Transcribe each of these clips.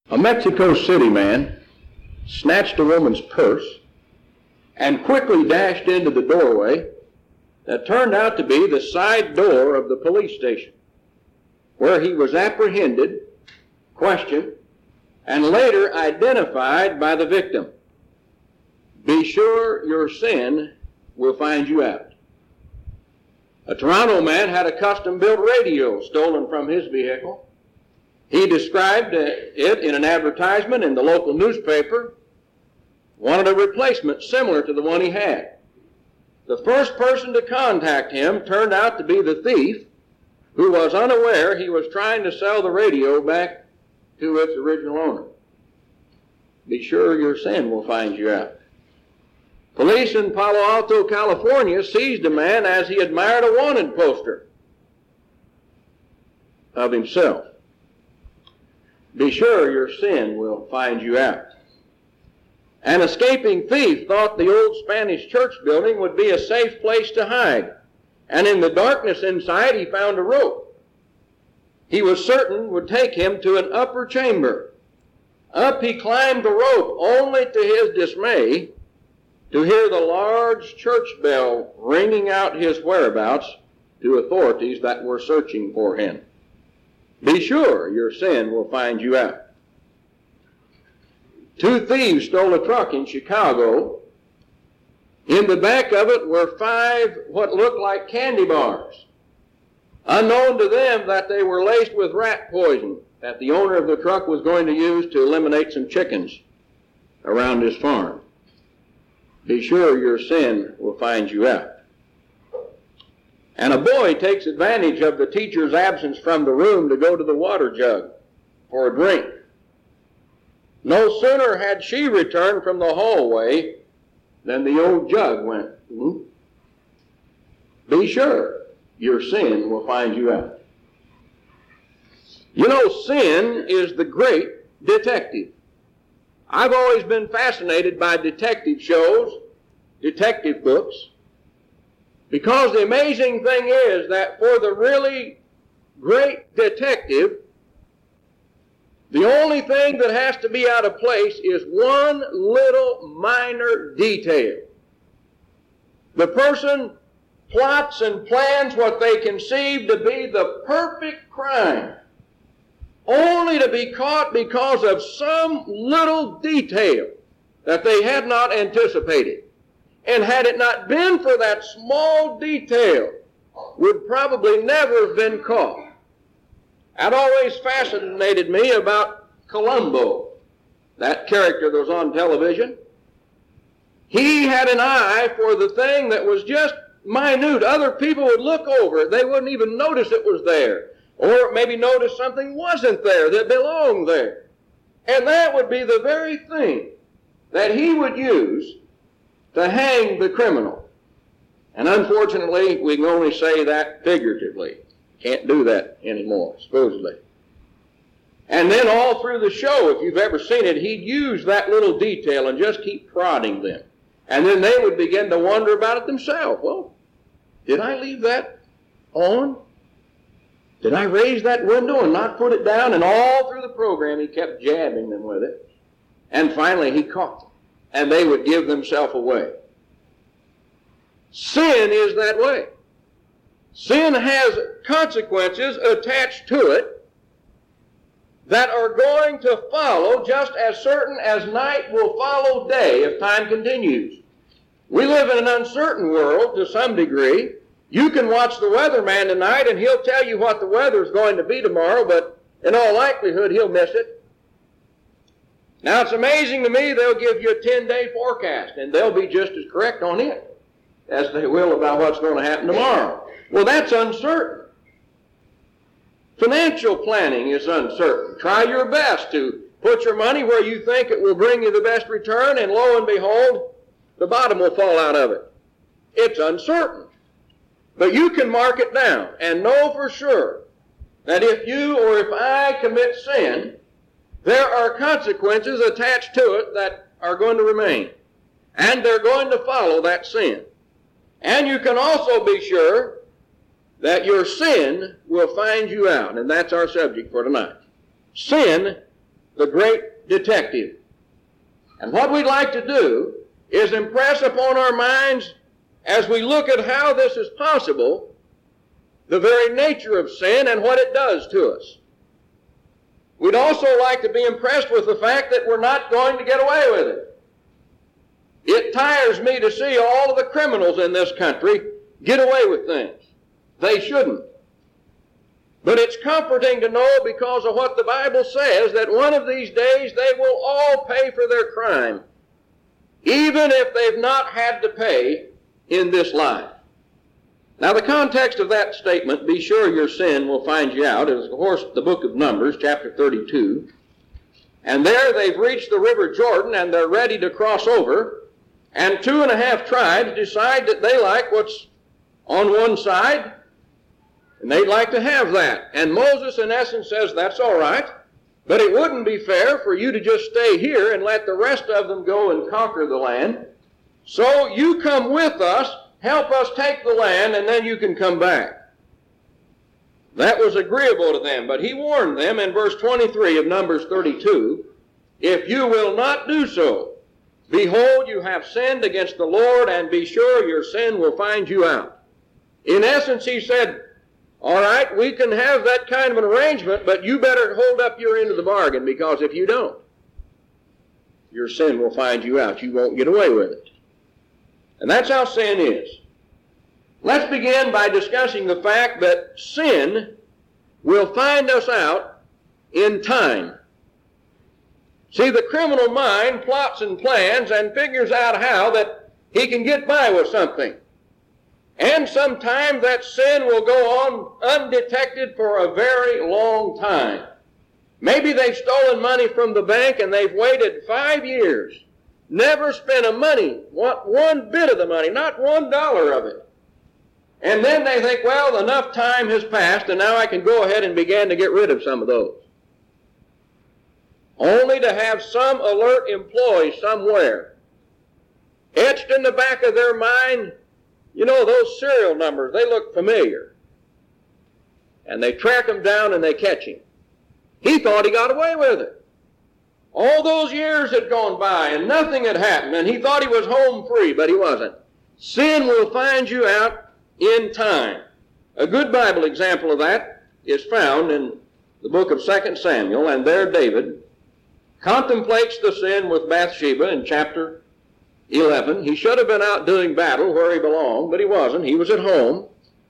A Mexico City man snatched a woman's purse and quickly dashed into the doorway that turned out to be the side door of the police station, where he was apprehended, questioned, and later identified by the victim. Be sure your sin will find you out. A Toronto man had a custom-built radio stolen from his vehicle. He described it in an advertisement in the local newspaper, wanted a replacement similar to the one he had. The first person to contact him turned out to be the thief, who was unaware he was trying to sell the radio back to its original owner. Be sure your sin will find you out. Police in Palo Alto, California seized a man as he admired a wanted poster of himself. Be sure your sin will find you out. An escaping thief thought the old Spanish church building would be a safe place to hide, and in the darkness inside he found a rope he was certain would take him to an upper chamber. Up he climbed the rope, only to his dismay to hear the large church bell ringing out his whereabouts to authorities that were searching for him. Be sure your sin will find you out. 2 thieves stole a truck in Chicago. In the back of it were 5 what looked like candy bars. Unknown to them that they were laced with rat poison that the owner of the truck was going to use to eliminate some chickens around his farm. Be sure your sin will find you out. And a boy takes advantage of the teacher's absence from the room to go to the water jug for a drink. No sooner had she returned from the hallway than the old jug went, Be sure your sin will find you out. You know, sin is the great detective. I've always been fascinated by detective shows, detective books, because the amazing thing is that for the really great detective, the only thing that has to be out of place is one little minor detail. The person plots and plans what they conceive to be the perfect crime, only to be caught because of some little detail that they had not anticipated. And had it not been for that small detail, would probably never have been caught. That always fascinated me about Columbo, that character that was on television. He had an eye for the thing that was just minute. Other people would look over it. They wouldn't even notice it was there. Or maybe notice something wasn't there that belonged there. And that would be the very thing that he would use to hang the criminal. And unfortunately, we can only say that figuratively. Can't do that anymore, supposedly. And then all through the show, if you've ever seen it, he'd use that little detail and just keep prodding them. And then they would begin to wonder about it themselves. Well, did I leave that on? Did I raise that window and not put it down? And all through the program, he kept jabbing them with it. And finally, he caught them. And they would give themselves away. Sin is that way. Sin has consequences attached to it that are going to follow just as certain as night will follow day if time continues. We live in an uncertain world to some degree. You can watch the weatherman tonight and he'll tell you what the weather is going to be tomorrow, but in all likelihood he'll miss it. Now it's amazing to me they'll give you a 10-day forecast and they'll be just as correct on it as they will about what's going to happen tomorrow. Well, that's uncertain. Financial planning is uncertain. Try your best to put your money where you think it will bring you the best return, and lo and behold, the bottom will fall out of it. It's uncertain. But you can mark it down and know for sure that if you or if I commit sin, there are consequences attached to it that are going to remain. And they're going to follow that sin. And you can also be sure that your sin will find you out. And that's our subject for tonight. Sin the great detective. And what we'd like to do is impress upon our minds, as we look at how this is possible, the very nature of sin and what it does to us. We'd also like to be impressed with the fact that we're not going to get away with it. It tires me to see all of the criminals in this country get away with things. They shouldn't. But it's comforting to know, because of what the Bible says, that one of these days they will all pay for their crime, even if they've not had to pay in this life. Now, the context of that statement, be sure your sin will find you out, is, of course, the book of Numbers, chapter 32. And there they've reached the river Jordan, and they're ready to cross over. And 2.5 tribes decide that they like what's on one side, and they'd like to have that. And Moses, in essence, says, that's all right, but it wouldn't be fair for you to just stay here and let the rest of them go and conquer the land. So you come with us, help us take the land, and then you can come back. That was agreeable to them, but he warned them in verse 23 of Numbers 32, if you will not do so, behold, you have sinned against the Lord, and be sure your sin will find you out. In essence, he said, all right, we can have that kind of an arrangement, but you better hold up your end of the bargain, because if you don't, your sin will find you out. You won't get away with it. And that's how sin is. Let's begin by discussing the fact that sin will find us out in time. See, the criminal mind plots and plans and figures out how that he can get by with something. And sometimes that sin will go on undetected for a very long time. Maybe they've stolen money from the bank and they've waited 5 years, never spent one bit of the money, not $1 of it. And then they think, well, enough time has passed and now I can go ahead and begin to get rid of some of those. Only to have some alert employee somewhere etched in the back of their mind, you know, those serial numbers, they look familiar. And they track him down and they catch him. He thought he got away with it. All those years had gone by and nothing had happened, and he thought he was home free, but he wasn't. Sin will find you out in time. A good Bible example of that is found in the book of 2 Samuel, and there David contemplates the sin with Bathsheba in chapter 11. He should have been out doing battle where he belonged, but he wasn't. He was at home.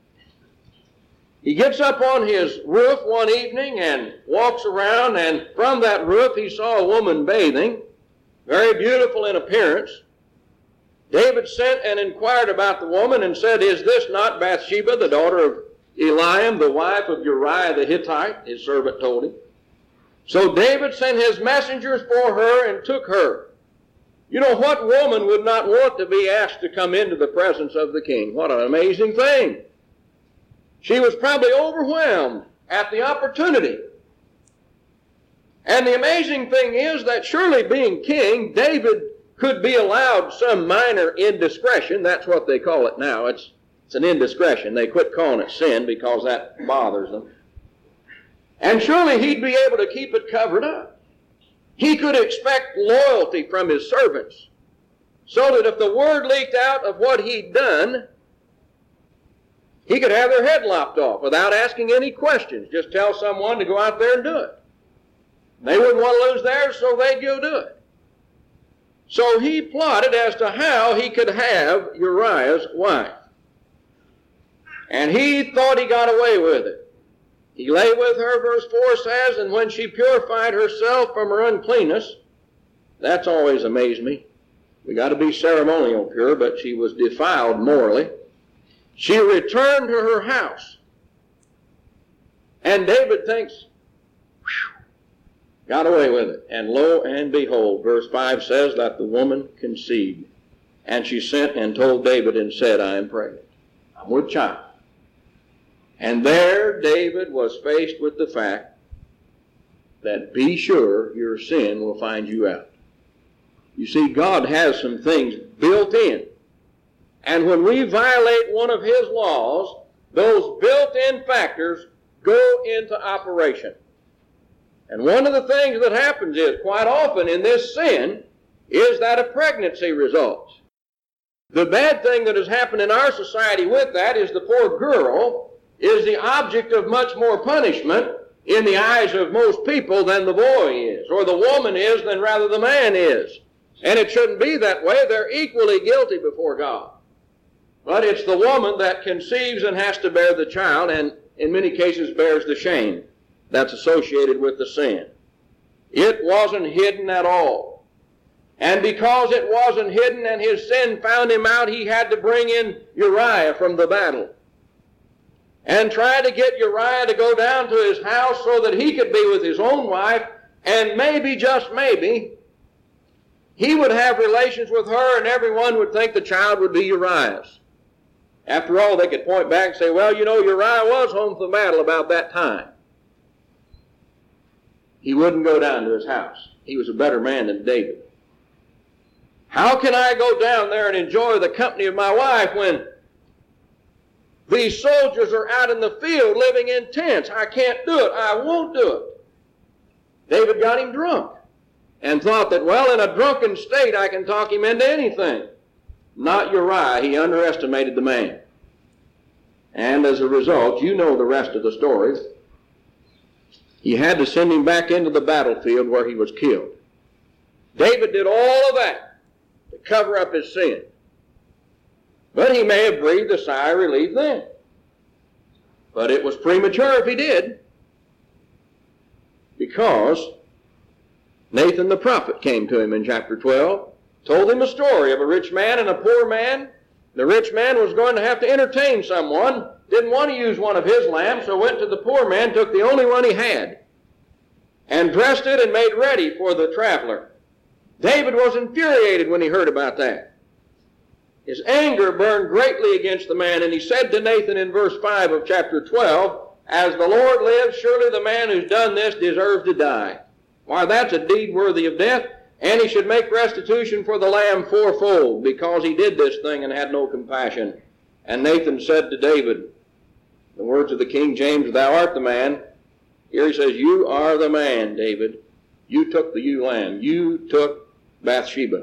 He gets up on his roof one evening and walks around, and from that roof he saw a woman bathing, very beautiful in appearance. David sent and inquired about the woman and said, is this not Bathsheba, the daughter of Eliam, the wife of Uriah the Hittite? His servant told him. So David sent his messengers for her and took her. You know, what woman would not want to be asked to come into the presence of the king? What an amazing thing. She was probably overwhelmed at the opportunity. And the amazing thing is that surely being king, David could be allowed some minor indiscretion. That's what they call it now. It's an indiscretion. They quit calling it sin because that bothers them. And surely he'd be able to keep it covered up. He could expect loyalty from his servants, so that if the word leaked out of what he'd done, he could have their head lopped off without asking any questions. Just tell someone to go out there and do it. They wouldn't want to lose theirs, so they'd go do it. So he plotted as to how he could have Uriah's wife. And he thought he got away with it. He lay with her, verse 4 says, and when she purified herself from her uncleanness, that's always amazed me. We got to be ceremonial pure, but she was defiled morally. She returned to her house. And David thinks, whew, got away with it. And lo and behold, verse 5 says that the woman conceived. And she sent and told David and said, I am pregnant. I'm with child. And there David was faced with the fact that be sure your sin will find you out. You see, God has some things built in. And when we violate one of his laws, those built-in factors go into operation. And one of the things that happens is, quite often in this sin, is that a pregnancy results. The bad thing that has happened in our society with that is the poor girl is the object of much more punishment in the eyes of most people than the boy is, or the woman is than rather the man is. And it shouldn't be that way. They're equally guilty before God. But it's the woman that conceives and has to bear the child, and in many cases bears the shame that's associated with the sin. It wasn't hidden at all. And because it wasn't hidden and his sin found him out, he had to bring in Uriah from the battle and try to get Uriah to go down to his house so that he could be with his own wife, and maybe, just maybe, he would have relations with her and everyone would think the child would be Uriah's. After all, they could point back and say, well, you know, Uriah was home from the battle about that time. He wouldn't go down to his house. He was a better man than David. How can I go down there and enjoy the company of my wife when these soldiers are out in the field living in tents? I can't do it. I won't do it. David got him drunk and thought that, well, in a drunken state I can talk him into anything. Not Uriah. He underestimated the man. And as a result, you know the rest of the story. He had to send him back into the battlefield where he was killed. David did all of that to cover up his sin. But he may have breathed a sigh of relief then. But it was premature if he did, because Nathan the prophet came to him in chapter 12, told him a story of a rich man and a poor man. The rich man was going to have to entertain someone, didn't want to use one of his lambs, so went to the poor man, took the only one he had, and dressed it and made ready for the traveler. David was infuriated when he heard about that. His anger burned greatly against the man, and he said to Nathan in verse 5 of chapter 12, as the Lord lives, surely the man who's done this deserves to die. Why, that's a deed worthy of death, and he should make restitution for the lamb fourfold, because he did this thing and had no compassion. And Nathan said to David, the words of the King James, thou art the man. Here he says, you are the man, David. You took the ewe lamb. You took Bathsheba.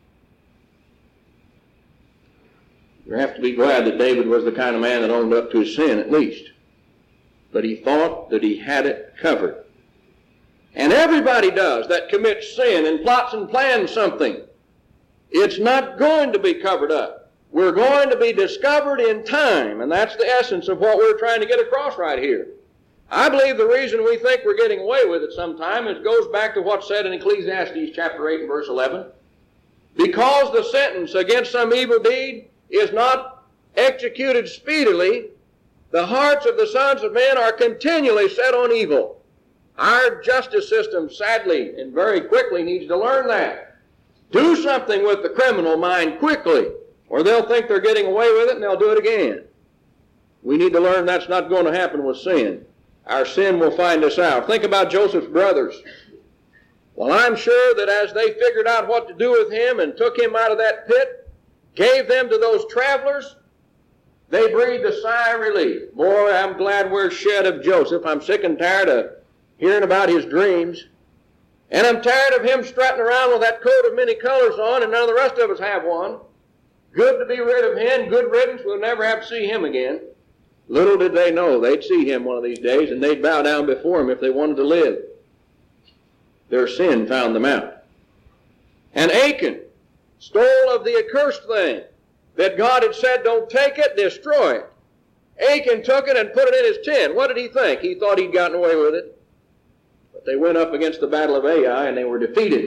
You have to be glad that David was the kind of man that owned up to his sin, at least. But he thought that he had it covered. And everybody does that commits sin and plots and plans something. It's not going to be covered up. We're going to be discovered in time, and that's the essence of what we're trying to get across right here. I believe the reason we think we're getting away with it sometime is goes back to what's said in Ecclesiastes chapter 8 and verse 11. Because the sentence against some evil deed is not executed speedily, the hearts of the sons of men are continually set on evil. Our justice system, sadly and very quickly, needs to learn that. Do something with the criminal mind quickly, or they'll think they're getting away with it and they'll do it again. We need to learn that's not going to happen with sin. Our sin will find us out. Think about Joseph's brothers. Well, I'm sure that as they figured out what to do with him and took him out of that pit, gave them to those travelers, they breathed a sigh of relief. Boy, I'm glad we're shed of Joseph. I'm sick and tired of hearing about his dreams. And I'm tired of him strutting around with that coat of many colors on, and none of the rest of us have one. Good to be rid of him, good riddance, we'll never have to see him again. Little did they know they'd see him one of these days, and they'd bow down before him if they wanted to live. Their sin found them out. And Achan stole of the accursed thing that God had said, don't take it, destroy it. Achan took it and put it in his tent. What did he think? He thought he'd gotten away with it. But they went up against the battle of Ai and they were defeated.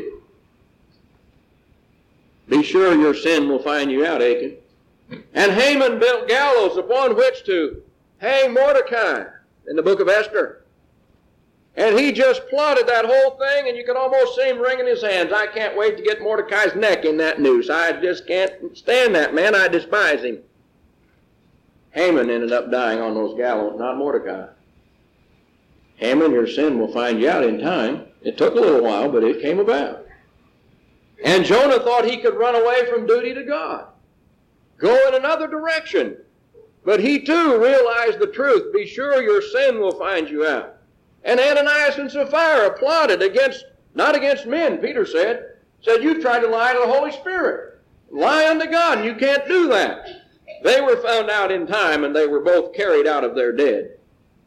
Be sure your sin will find you out, Achan. And Haman built gallows upon which to hang Mordecai in the book of Esther. And he just plotted that whole thing, and you could almost see him wringing his hands. I can't wait to get Mordecai's neck in that noose. I just can't stand that man. I despise him. Haman ended up dying on those gallows, not Mordecai. Haman, your sin will find you out in time. It took a little while, but it came about. And Jonah thought he could run away from duty to God, go in another direction. But he too realized the truth. Be sure your sin will find you out. And Ananias and Sapphira plotted not against men, Peter said, you've tried to lie to the Holy Spirit. Lie unto God, and you can't do that. They were found out in time, and they were both carried out of their dead.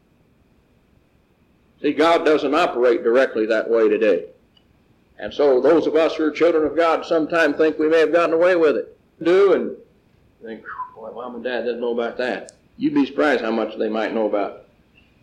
See, God doesn't operate directly that way today. And so those of us who are children of God sometimes think we may have gotten away with it. And think, boy, Mom and Dad didn't know about that. You'd be surprised how much they might know about it.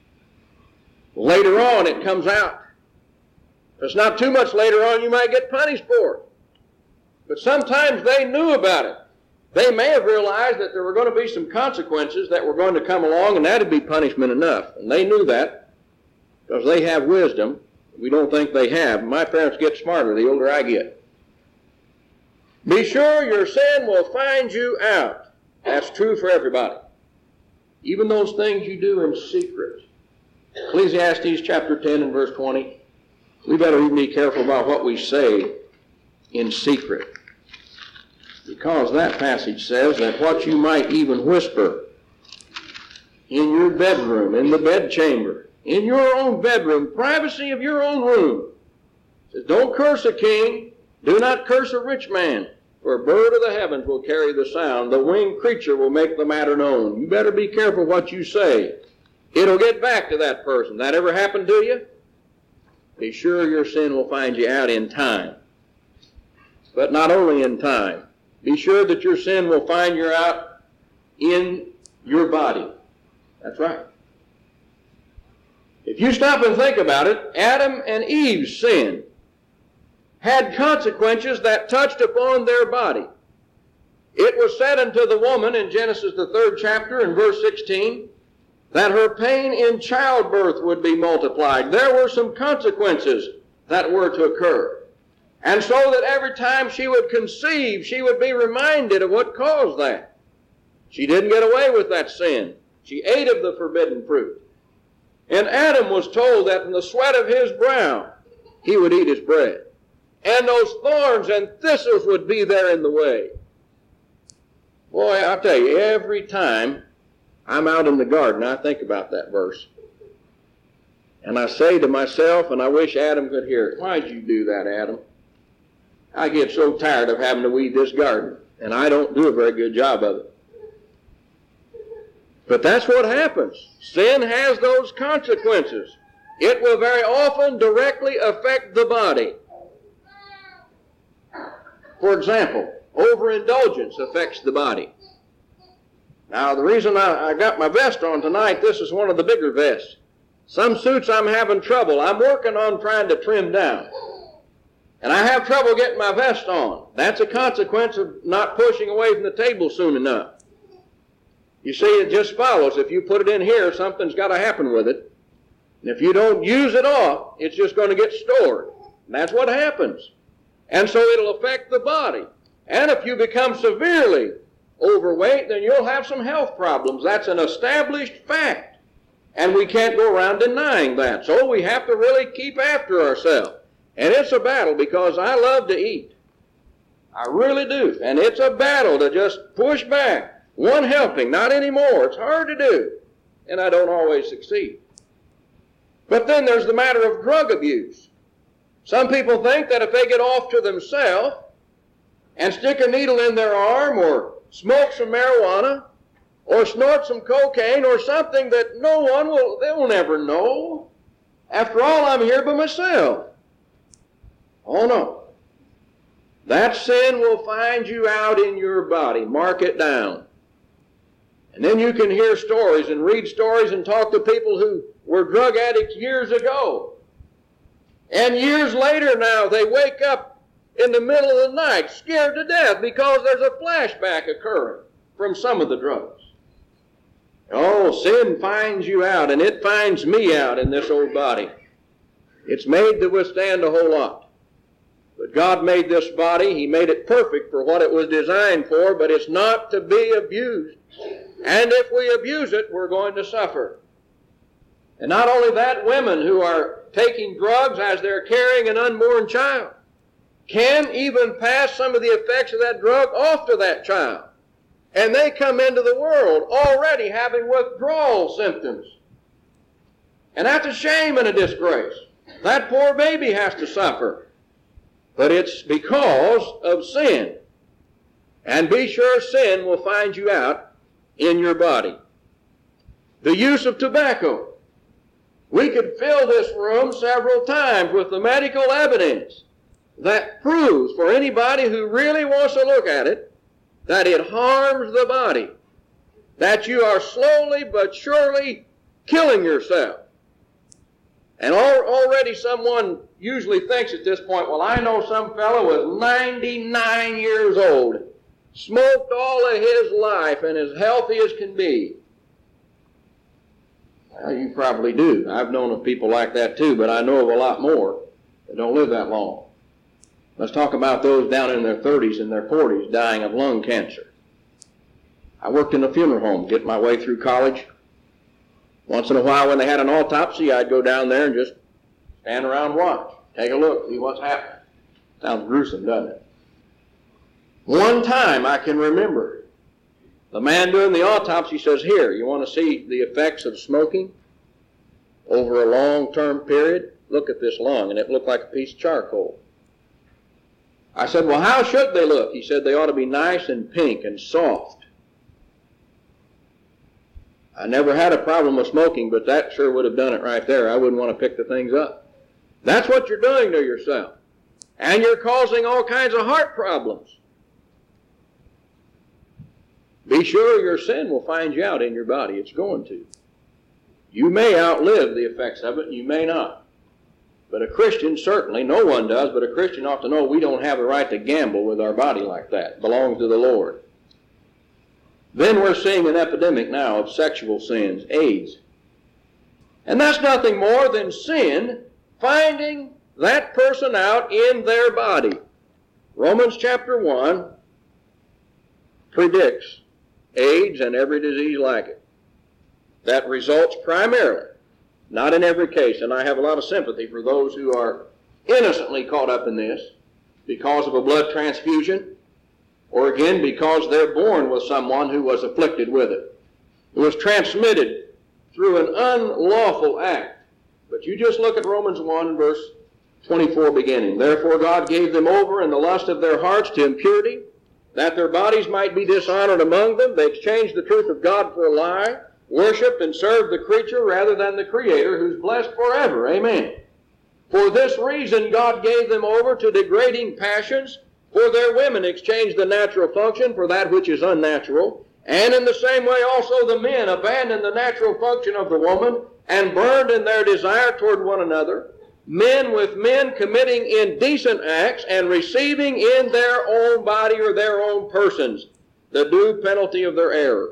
Later on, it comes out. If it's not too much later on, you might get punished for it. But sometimes they knew about it. They may have realized that there were going to be some consequences that were going to come along, and that would be punishment enough. And they knew that because they have wisdom. We don't think they have. My parents get smarter the older I get. Be sure your sin will find you out. That's true for everybody. Even those things you do in secret. Ecclesiastes chapter 10 and verse 20. We better even be careful about what we say in secret. Because that passage says that what you might even whisper in your bedroom, in the bedchamber, in your own bedroom, privacy of your own room. It says, don't curse a king, do not curse a rich man, for a bird of the heavens will carry the sound, the winged creature will make the matter known. You better be careful what you say. It'll get back to that person. That ever happened to you? Be sure your sin will find you out in time. But not only in time. Be sure that your sin will find you out in your body. That's right. If you stop and think about it, Adam and Eve's sin had consequences that touched upon their body. It was said unto the woman in Genesis the 3rd chapter in verse 16 that her pain in childbirth would be multiplied. There were some consequences that were to occur. And so that every time she would conceive, she would be reminded of what caused that. She didn't get away with that sin. She ate of the forbidden fruit. And Adam was told that in the sweat of his brow he would eat his bread. And those thorns and thistles would be there in the way. Boy, I'll tell you, every time I'm out in the garden, I think about that verse. And I say to myself, and I wish Adam could hear it, why'd you do that, Adam? I get so tired of having to weed this garden, and I don't do a very good job of it. But that's what happens. Sin has those consequences. It will very often directly affect the body. For example, overindulgence affects the body. Now, the reason I got my vest on tonight, this is one of the bigger vests. Some suits I'm having trouble. I'm working on trying to trim down. And I have trouble getting my vest on. That's a consequence of not pushing away from the table soon enough. You see, it just follows. If you put it in here, something's got to happen with it. And if you don't use it off, it's just going to get stored. And that's what happens. And so it'll affect the body. And if you become severely overweight, then you'll have some health problems. That's an established fact. And we can't go around denying that. So we have to really keep after ourselves. And it's a battle because I love to eat. I really do. And it's a battle to just push back. One helping, not anymore. It's hard to do. And I don't always succeed. But then there's the matter of drug abuse. Some people think that if they get off to themselves and stick a needle in their arm or smoke some marijuana or snort some cocaine or something that they'll never know. After all, I'm here by myself. Oh no. That sin will find you out in your body. Mark it down. And then you can hear stories and read stories and talk to people who were drug addicts years ago. And years later now, they wake up in the middle of the night scared to death because there's a flashback occurring from some of the drugs. Oh, sin finds you out, and it finds me out in this old body. It's made to withstand a whole lot. But God made this body. He made it perfect for what it was designed for, but it's not to be abused. And if we abuse it, we're going to suffer. And not only that, women who are taking drugs as they're carrying an unborn child can even pass some of the effects of that drug off to that child. And they come into the world already having withdrawal symptoms. And that's a shame and a disgrace. That poor baby has to suffer. But it's because of sin. And be sure sin will find you out in your body. The use of tobacco. We could fill this room several times with the medical evidence that proves for anybody who really wants to look at it that it harms the body, that you are slowly but surely killing yourself. And already someone usually thinks at this point, well, I know some fellow was 99 years old, smoked all of his life and as healthy as can be. Well, you probably do. I've known of people like that too, but I know of a lot more that don't live that long. Let's talk about those down in their 30s and their 40s dying of lung cancer. I worked in a funeral home, get my way through college. Once in a while when they had an autopsy, I'd go down there and just stand around and watch. Take a look, see what's happening. Sounds gruesome, doesn't it? One time I can remember, the man doing the autopsy says, here, you want to see the effects of smoking over a long-term period? Look at this lung, and it looked like a piece of charcoal. I said, well, how should they look? He said, they ought to be nice and pink and soft. I never had a problem with smoking, but that sure would have done it right there. I wouldn't want to pick the things up. That's what you're doing to yourself. And you're causing all kinds of heart problems. Be sure your sin will find you out in your body. It's going to. You may outlive the effects of it, and you may not. But a Christian, certainly, no one does, but a Christian ought to know we don't have a right to gamble with our body like that. It belongs to the Lord. Then we're seeing an epidemic now of sexual sins, AIDS. And that's nothing more than sin finding that person out in their body. Romans chapter 1 predicts AIDS and every disease like it. That results primarily, not in every case, and I have a lot of sympathy for those who are innocently caught up in this because of a blood transfusion, or again because they're born with someone who was afflicted with it. It was transmitted through an unlawful act. But you just look at Romans 1 verse 24 beginning. Therefore God gave them over in the lust of their hearts to impurity, that their bodies might be dishonored among them. They exchanged the truth of God for a lie, worshipped and served the creature rather than the Creator, who's blessed forever. Amen. For this reason God gave them over to degrading passions, for their women exchanged the natural function for that which is unnatural. And in the same way also the men abandoned the natural function of the woman and burned in their desire toward one another, men with men committing indecent acts and receiving in their own body or their own persons the due penalty of their error.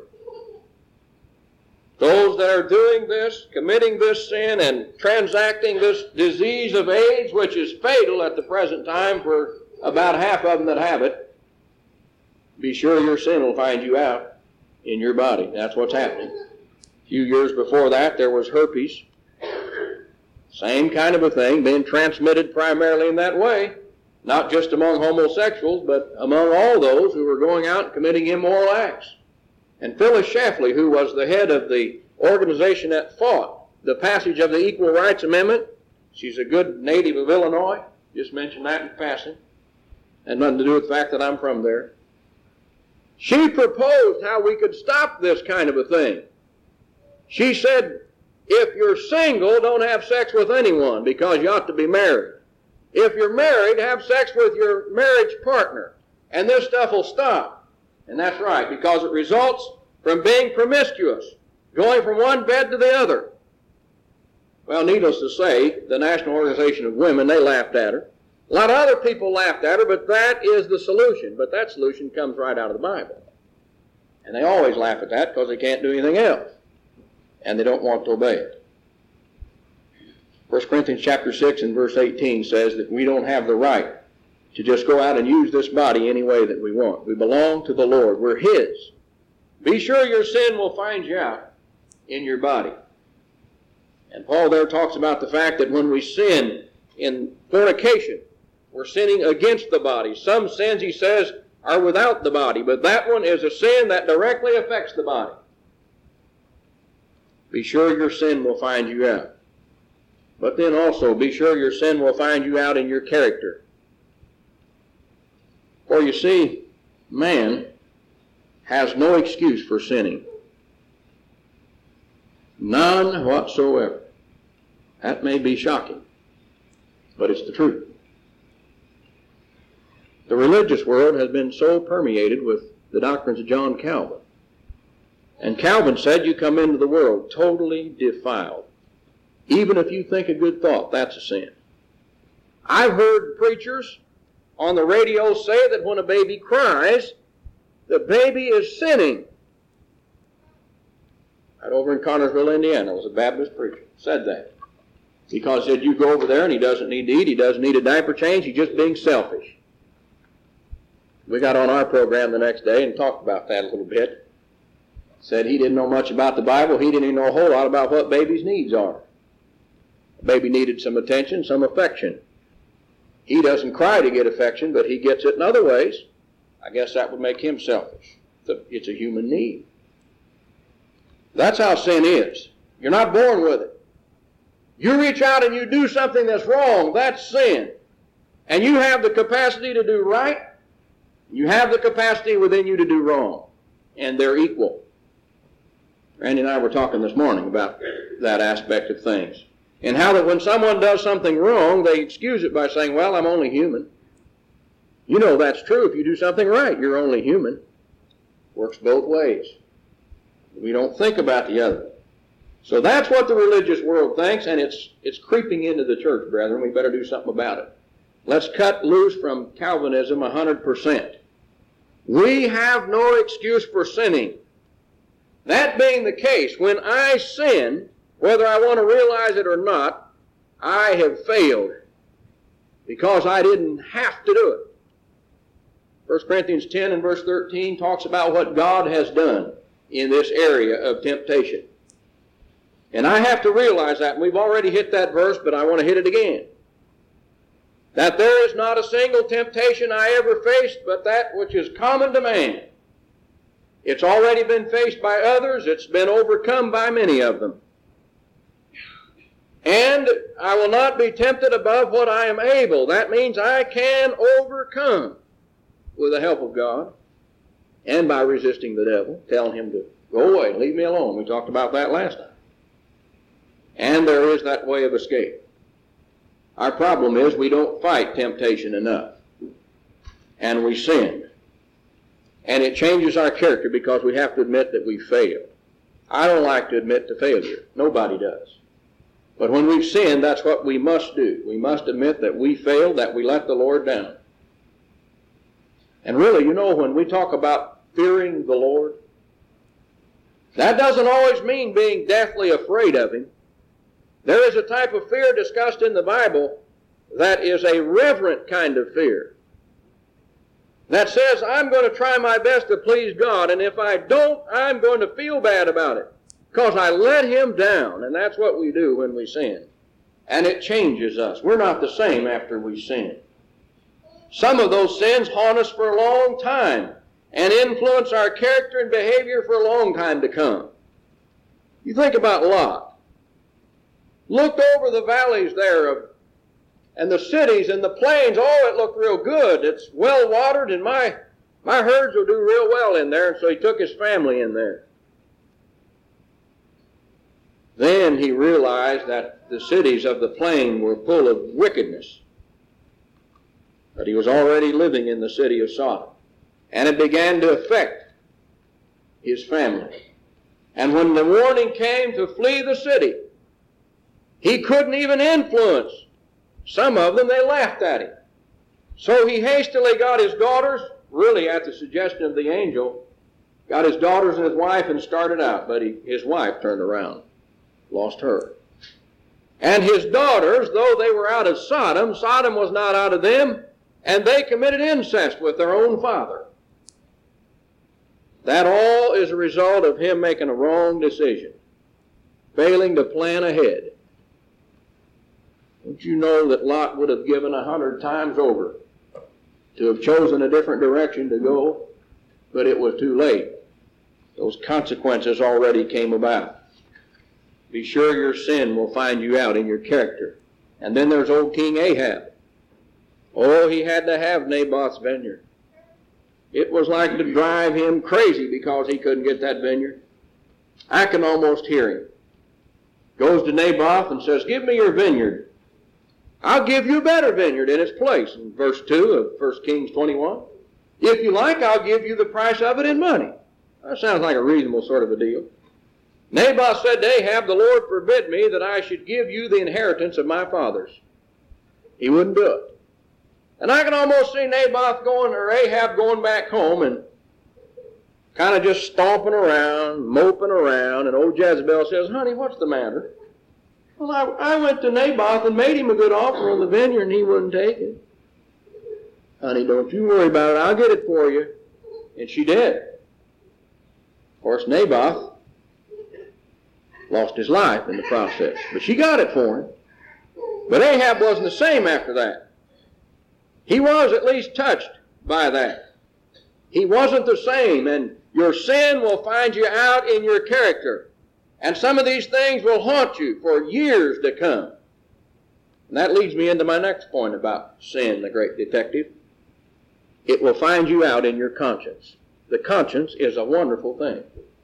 Those that are doing this, committing this sin and transacting this disease of AIDS, which is fatal at the present time for about half of them that have it, be sure your sin will find you out in your body. That's what's happening. A few years before that, there was herpes. Same kind of a thing, being transmitted primarily in that way, not just among homosexuals, but among all those who were going out and committing immoral acts. And Phyllis Schlafly, who was the head of the organization that fought the passage of the Equal Rights Amendment, she's a good native of Illinois, just mentioned that in passing, had nothing to do with the fact that I'm from there. She proposed how we could stop this kind of a thing. She said, if you're single, don't have sex with anyone because you ought to be married. If you're married, have sex with your marriage partner, and this stuff will stop. And that's right, because it results from being promiscuous, going from one bed to the other. Well, needless to say, the National Organization of Women, they laughed at her. A lot of other people laughed at her, but that is the solution. But that solution comes right out of the Bible. And they always laugh at that because they can't do anything else. And they don't want to obey it. 1 Corinthians chapter 6 and verse 18 says that we don't have the right to just go out and use this body any way that we want. We belong to the Lord. We're His. Be sure your sin will find you out in your body. And Paul there talks about the fact that when we sin in fornication, we're sinning against the body. Some sins, he says, are without the body, but that one is a sin that directly affects the body. Be sure your sin will find you out. But then also be sure your sin will find you out in your character. For you see, man has no excuse for sinning. None whatsoever. That may be shocking, but it's the truth. The religious world has been so permeated with the doctrines of John Calvin. And Calvin said you come into the world totally defiled. Even if you think a good thought, that's a sin. I've heard preachers on the radio say that when a baby cries, the baby is sinning. Right over in Connersville, Indiana, was a Baptist preacher said that. Because he said, you go over there and he doesn't need to eat, he doesn't need a diaper change, he's just being selfish. We got on our program the next day and talked about that a little bit. Said he didn't know much about the Bible, he didn't even know a whole lot about what babies' needs are. A baby needed some attention, some affection. He doesn't cry to get affection, but he gets it in other ways. I guess that would make him selfish. It's a human need. That's how sin is. You're not born with it. You reach out and you do something that's wrong, that's sin. And you have the capacity to do right. You have the capacity within you to do wrong. And they're equal. Randy and I were talking this morning about that aspect of things. And how that when someone does something wrong, they excuse it by saying, well, I'm only human. You know that's true. If you do something right, you're only human. Works both ways. We don't think about the other. So that's what the religious world thinks, and it's creeping into the church, brethren. We better do something about it. Let's cut loose from Calvinism 100%. We have no excuse for sinning. That being the case, when I sin, whether I want to realize it or not, I have failed because I didn't have to do it. 1 Corinthians 10 and verse 13 talks about what God has done in this area of temptation. And I have to realize that, and we've already hit that verse, but I want to hit it again. That there is not a single temptation I ever faced but that which is common to man. It's already been faced by others. It's been overcome by many of them. And I will not be tempted above what I am able. That means I can overcome with the help of God and by resisting the devil, telling him to go away, leave me alone. We talked about that last time. And there is that way of escape. Our problem is we don't fight temptation enough. And we sin. And it changes our character because we have to admit that we failed. I don't like to admit to failure. Nobody does. But when we've sinned, that's what we must do. We must admit that we failed, that we let the Lord down. And really, you know, when we talk about fearing the Lord, that doesn't always mean being deathly afraid of Him. There is a type of fear discussed in the Bible that is a reverent kind of fear. That says, I'm going to try my best to please God, and if I don't, I'm going to feel bad about it because I let Him down, and that's what we do when we sin. And it changes us. We're not the same after we sin. Some of those sins haunt us for a long time and influence our character and behavior for a long time to come. You think about Lot. Looked over the valleys there and the cities and the plains. Oh, it looked real good. It's well watered, and my herds will do real well in there. And so he took his family in there. Then he realized that the cities of the plain were full of wickedness. But he was already living in the city of Sodom. And it began to affect his family. And when the warning came to flee the city, he couldn't even influence. Some of them, they laughed at him. So he hastily got his daughters, really at the suggestion of the angel, got his daughters and his wife and started out. But his wife turned around, lost her. And his daughters, though they were out of Sodom, Sodom was not out of them, and they committed incest with their own father. That all is a result of him making a wrong decision, failing to plan ahead. Don't you know that Lot would have given 100 times over to have chosen a different direction to go, but it was too late. Those consequences already came about. be sure your sin will find you out in your character. And then there's old King Ahab. Oh, he had to have Naboth's vineyard. It was like to drive him crazy because he couldn't get that vineyard. I can almost hear him. Goes to Naboth and says, give me your vineyard. I'll give you a better vineyard in its place. In verse 2 of 1 Kings 21. If you like, I'll give you the price of it in money. That sounds like a reasonable sort of a deal. Naboth said to Ahab, the Lord forbid me that I should give you the inheritance of my fathers. He wouldn't do it. And I can almost see Ahab going back home and kind of just stomping around, moping around, and old Jezebel says, honey, what's the matter? Well, I went to Naboth and made him a good offer on the vineyard and he wouldn't take it. Honey, don't you worry about it. I'll get it for you. And she did. Of course, Naboth lost his life in the process. But she got it for him. But Ahab wasn't the same after that. He was at least touched by that. He wasn't the same, and your sin will find you out in your character. And some of these things will haunt you for years to come. And that leads me into my next point about sin, the great detective. It will find you out in your conscience. The conscience is a wonderful thing.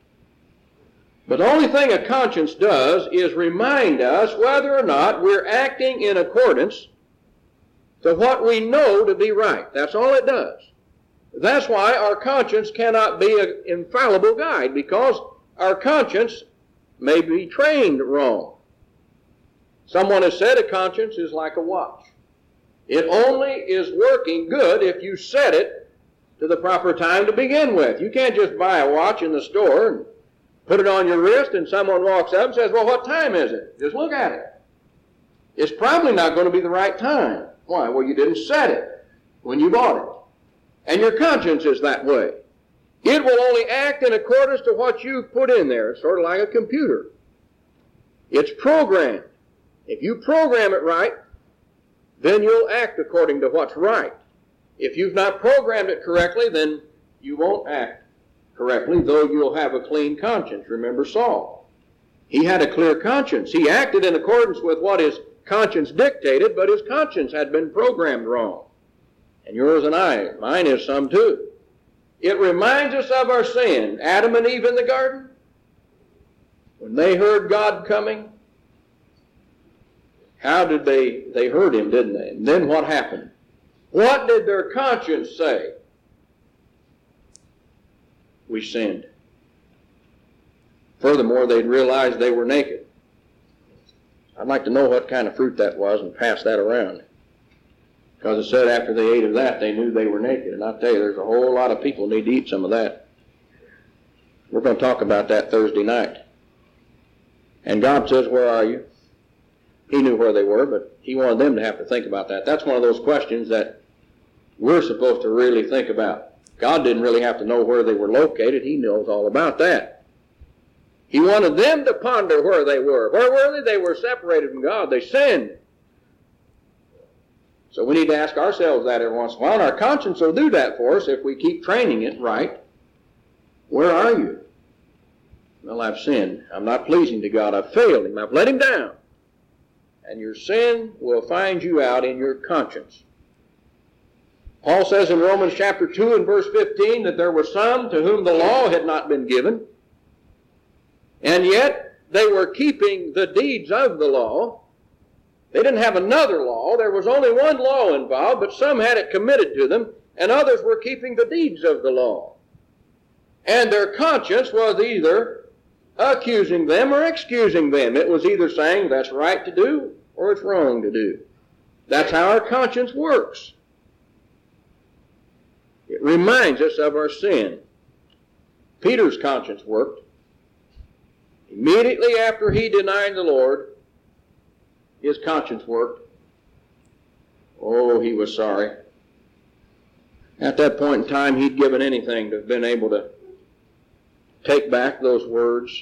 But the only thing a conscience does is remind us whether or not we're acting in accordance to what we know to be right. That's all it does. That's why our conscience cannot be an infallible guide, because our conscience may be trained wrong. Someone has said a conscience is like a watch. It only is working good if you set it to the proper time to begin with. You can't just buy a watch in the store and put it on your wrist and someone walks up and says, well, what time is it? Just look at it. It's probably not going to be the right time. Why? Well, you didn't set it when you bought it. And your conscience is that way. It will only act in accordance to what you've put in there. It's sort of like a computer. It's programmed. If you program it right, then you'll act according to what's right. If you've not programmed it correctly, then you won't act correctly, though you'll have a clean conscience. Remember Saul. He had a clear conscience. He acted in accordance with what his conscience dictated, but his conscience had been programmed wrong. And yours and mine is some too. It reminds us of our sin. Adam and Eve in the garden, when they heard God coming, how did they heard him, didn't they? And then what happened? What did their conscience say? We sinned. Furthermore, they'd realized they were naked. I'd like to know what kind of fruit that was and pass that around. Because it said after they ate of that, they knew they were naked. And I'll tell you, there's a whole lot of people need to eat some of that. We're going to talk about that Thursday night. And God says, where are you? He knew where they were, but he wanted them to have to think about that. That's one of those questions that we're supposed to really think about. God didn't really have to know where they were located. He knows all about that. He wanted them to ponder where they were. Where were they? They were separated from God. They sinned. So we need to ask ourselves that every once in a while, and our conscience will do that for us if we keep training it right. Where are you? Well, I've sinned. I'm not pleasing to God. I've failed him. I've let him down. And your sin will find you out in your conscience. Paul says in Romans chapter 2 and verse 15 that there were some to whom the law had not been given, and yet they were keeping the deeds of the law. They didn't have another law. There was only one law involved, but some had it committed to them, and others were keeping the deeds of the law. And their conscience was either accusing them or excusing them. It was either saying that's right to do or it's wrong to do. That's how our conscience works. It reminds us of our sin. Peter's conscience worked. Immediately after he denied the Lord, his conscience worked. Oh, he was sorry. At that point in time, he'd given anything to have been able to take back those words,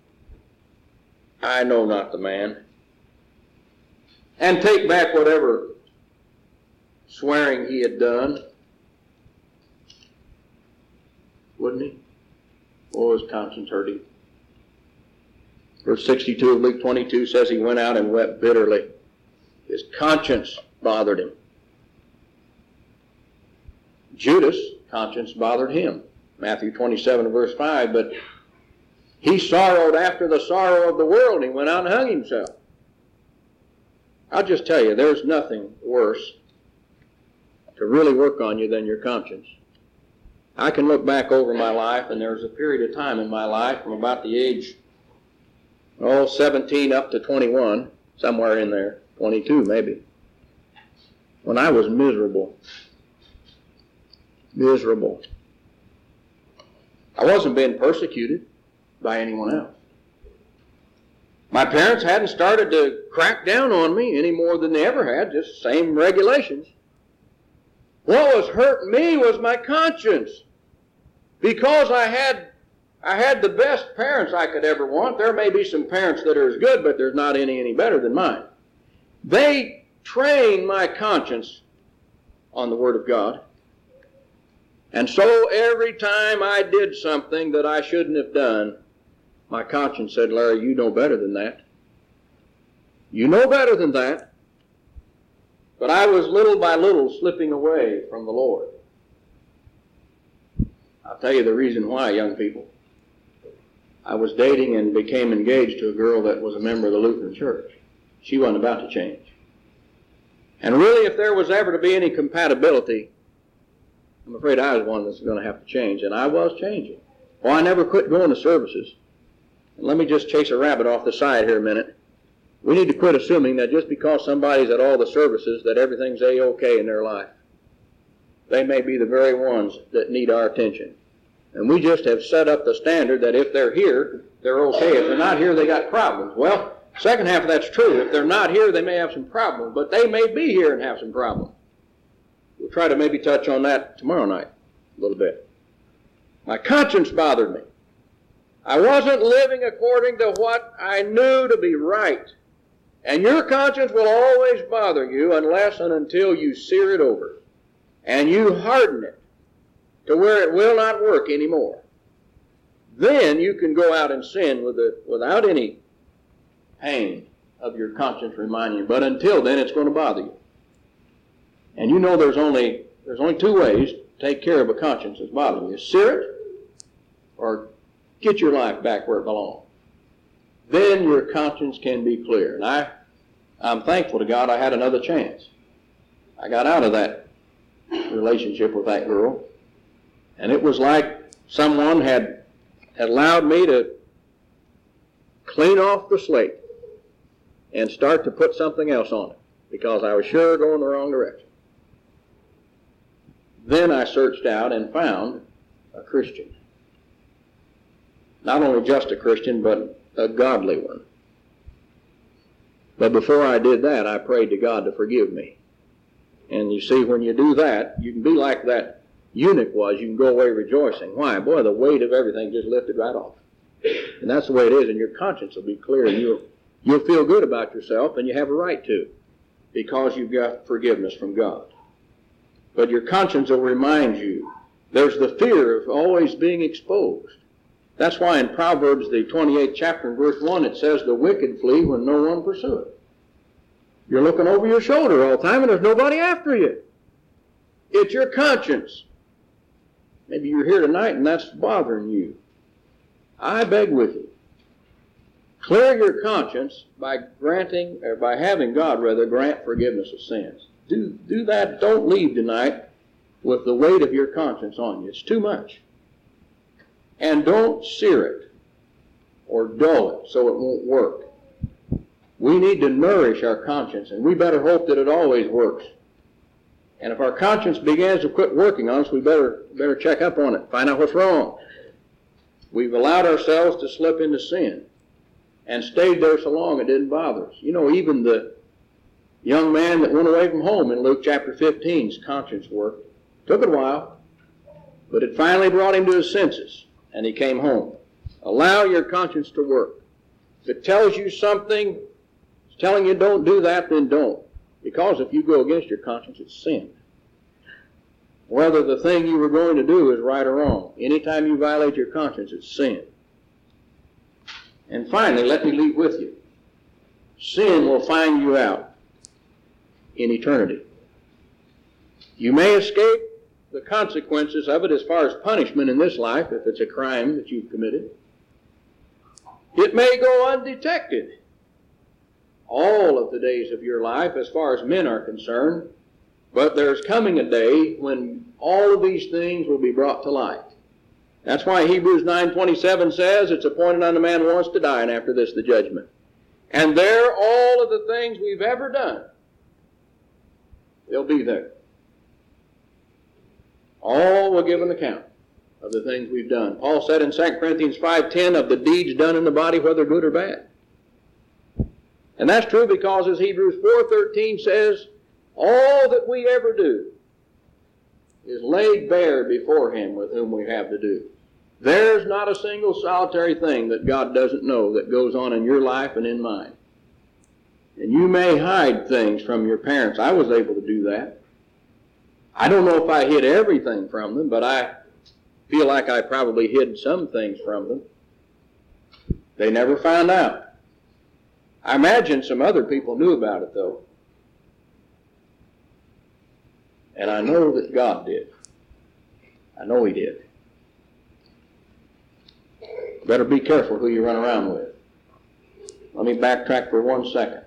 I know not the man, and take back whatever swearing he had done. Wouldn't he? Oh, his conscience hurt him. Verse 62 of Luke 22 says he went out and wept bitterly. His conscience bothered him. Judas' conscience bothered him. Matthew 27 verse 5, but he sorrowed after the sorrow of the world. He went out and hung himself. I'll just tell you, there's nothing worse to really work on you than your conscience. I can look back over my life, and there was a period of time in my life from about the age, 17 up to 21, somewhere in there, 22 maybe, when I was miserable. Miserable. I wasn't being persecuted by anyone else. My parents hadn't started to crack down on me any more than they ever had, just same regulations. What was hurting me was my conscience. Because I had the best parents I could ever want. There may be some parents that are as good, but there's not any better than mine. They trained my conscience on the Word of God. And so every time I did something that I shouldn't have done, my conscience said, Larry, you know better than that. You know better than that. But I was little by little slipping away from the Lord. I'll tell you the reason why, young people. I was dating and became engaged to a girl that was a member of the Lutheran Church. She wasn't about to change. And really, if there was ever to be any compatibility, I'm afraid I was one that's going to have to change, and I was changing. Well, I never quit going to services. And let me just chase a rabbit off the side here a minute. We need to quit assuming that just because somebody's at all the services that everything's A-OK in their life. They may be the very ones that need our attention. And we just have set up the standard that if they're here, they're okay. If they're not here, they got problems. Well, second half of that's true. If they're not here, they may have some problems, but they may be here and have some problems. We'll try to maybe touch on that tomorrow night a little bit. My conscience bothered me. I wasn't living according to what I knew to be right. And your conscience will always bother you unless and until you sear it over and you harden it to where it will not work anymore. Then you can go out and sin without any pain of your conscience reminding you. But until then, it's going to bother you. And you know there's only two ways to take care of a conscience that's bothering you. Sear it or get your life back where it belongs. Then your conscience can be clear. And I'm thankful to God I had another chance. I got out of that relationship with that girl, and it was like someone had allowed me to clean off the slate and start to put something else on it, because I was sure going the wrong direction. Then I searched out and found a Christian. Not only just a Christian, but a godly one. But before I did that, I prayed to God to forgive me. And you see, when you do that, you can be like that eunuch was. You can go away rejoicing. Why? Boy, the weight of everything just lifted right off. And that's the way it is, and your conscience will be clear, and you'll feel good about yourself, and you have a right to, because you've got forgiveness from God. But your conscience will remind you. There's the fear of always being exposed. That's why in Proverbs, the 28th chapter, and verse 1, it says, the wicked flee when no one pursueth. You're looking over your shoulder all the time, and there's nobody after you. It's your conscience. Maybe you're here tonight, and that's bothering you. I beg with you, clear your conscience by having God grant forgiveness of sins. Do that. Don't leave tonight with the weight of your conscience on you. It's too much. And don't sear it or dull it so it won't work. We need to nourish our conscience, and we better hope that it always works. And if our conscience begins to quit working on us, we better check up on it, find out what's wrong. We've allowed ourselves to slip into sin and stayed there so long it didn't bother us. You know, even the young man that went away from home in Luke chapter 15's conscience worked. Took it a while, but it finally brought him to his senses. And he came home. Allow your conscience to work. If it tells you something, it's telling you don't do that, then don't. Because if you go against your conscience, it's sin. Whether the thing you were going to do is right or wrong. Anytime you violate your conscience, it's sin. And finally, let me leave with you. Sin will find you out in eternity. You may escape the consequences of it as far as punishment in this life, if it's a crime that you've committed. It may go undetected all of the days of your life as far as men are concerned, but there's coming a day when all of these things will be brought to light. That's why Hebrews 9:27 says it's appointed unto man once to die, and after this the judgment. And there, all of the things we've ever done, they'll be there. All will give an account of the things we've done. Paul said in 2 Corinthians 5:10 of the deeds done in the body, whether good or bad. And that's true because, as Hebrews 4:13 says, all that we ever do is laid bare before Him with whom we have to do. There's not a single solitary thing that God doesn't know that goes on in your life and in mine. And you may hide things from your parents. I was able to do that. I don't know if I hid everything from them, but I feel like I probably hid some things from them. They never found out. I imagine some other people knew about it, though. And I know that God did. I know He did. Better be careful who you run around with. Let me backtrack for 1 second.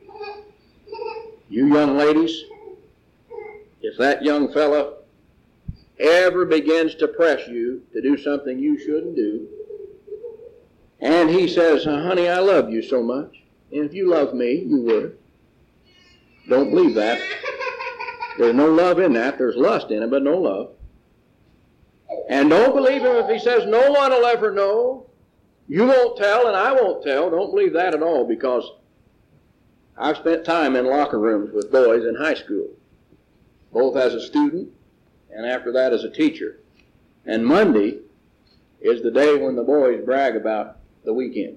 You young ladies, if that young fella ever begins to press you to do something you shouldn't do, and he says, honey, I love you so much, and if you love me, you would. Don't believe that. There's no love in that. There's lust in it, but no love. And don't believe him if he says, no one will ever know. You won't tell, and I won't tell. Don't believe that at all, because I've spent time in locker rooms with boys in high school, both as a student and after that as a teacher. And Monday is the day when the boys brag about the weekend.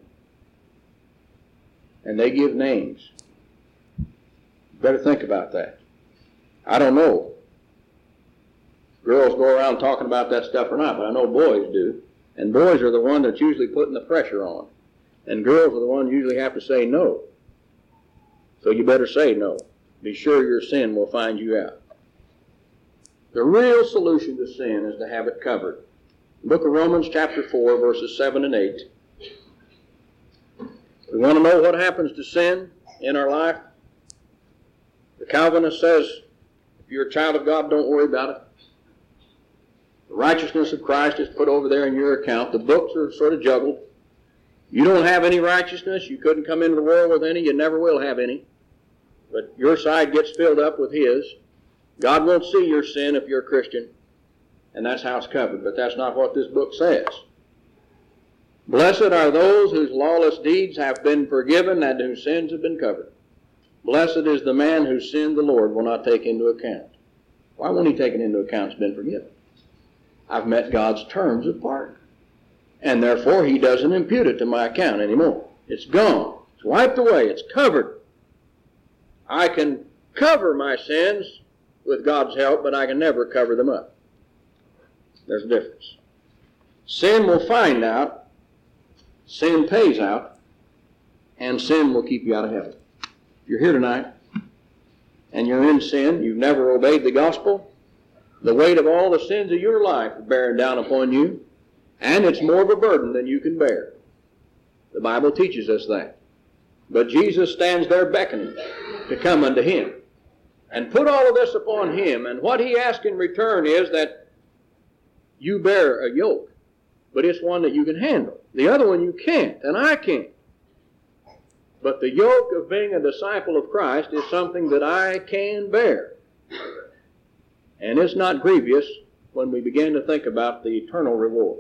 And they give names. Better think about that. I don't know if girls go around talking about that stuff or not, but I know boys do. And boys are the one that's usually putting the pressure on. And girls are the ones who usually have to say no. So you better say no. Be sure your sin will find you out. The real solution to sin is to have it covered. The book of Romans chapter 4, verses 7 and 8. We want to know what happens to sin in our life. The Calvinist says, if you're a child of God, don't worry about it. The righteousness of Christ is put over there in your account. The books are sort of juggled. You don't have any righteousness. You couldn't come into the world with any. You never will have any. But your side gets filled up with His. God won't see your sin if you're a Christian. And that's how it's covered. But that's not what this book says. Blessed are those whose lawless deeds have been forgiven and whose sins have been covered. Blessed is the man whose sin the Lord will not take into account. Why won't He take it into account? It's been forgiven. I've met God's terms of pardon. And therefore He doesn't impute it to my account anymore. It's gone. It's wiped away. It's covered. I can cover my sins with God's help, but I can never cover them up. There's a difference. Sin will find out. Sin pays out. And sin will keep you out of heaven. If you're here tonight and you're in sin, you've never obeyed the gospel, the weight of all the sins of your life is bearing down upon you, and it's more of a burden than you can bear. The Bible teaches us that. But Jesus stands there beckoning to come unto Him and put all of this upon Him, and what He asks in return is that you bear a yoke, but it's one that you can handle. The other one you can't, and I can't. But the yoke of being a disciple of Christ is something that I can bear. And it's not grievous when we begin to think about the eternal reward.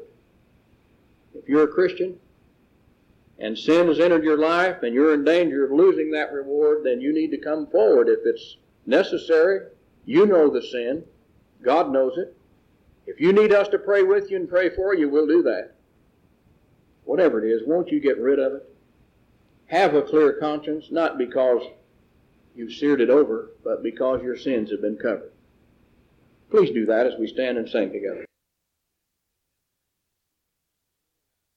If you're a Christian and sin has entered your life and you're in danger of losing that reward, then you need to come forward if it's necessary. You know the sin. God knows it. If you need us to pray with you and pray for you, we'll do that. Whatever it is, won't you get rid of it? Have a clear conscience, not because you've seared it over, but because your sins have been covered. Please do that as we stand and sing together.